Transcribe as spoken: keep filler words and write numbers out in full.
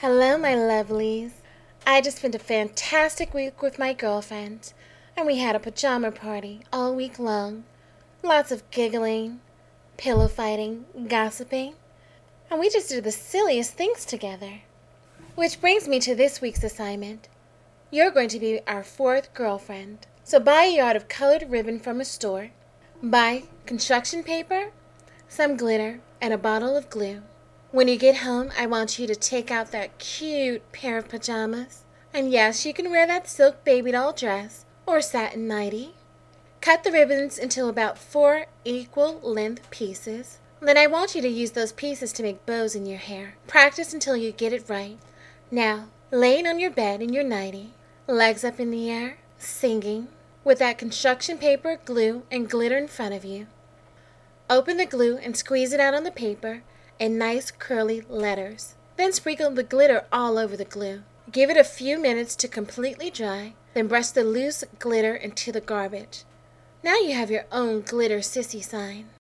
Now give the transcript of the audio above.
Hello, my lovelies. I just spent a fantastic week with my girlfriend, and we had a pajama party all week long. Lots of giggling, pillow fighting, gossiping, and we just did the silliest things together. Which brings me to this week's assignment. You're going to be our fourth girlfriend, so buy a yard of colored ribbon from a store, buy construction paper, some glitter, and a bottle of glue. When you get home, I want you to take out that cute pair of pajamas. And yes, you can wear that silk baby doll dress or satin nightie. Cut the ribbons into about four equal length pieces. Then I want you to use those pieces to make bows in your hair. Practice until you get it right. Now, laying on your bed in your nightie, legs up in the air, singing, with that construction paper, glue, and glitter in front of you. Open the glue and squeeze it out on the paper in nice curly letters. Then sprinkle the glitter all over the glue. Give it a few minutes to completely dry, then brush the loose glitter into the garbage. Now you have your own glitter sissy sign.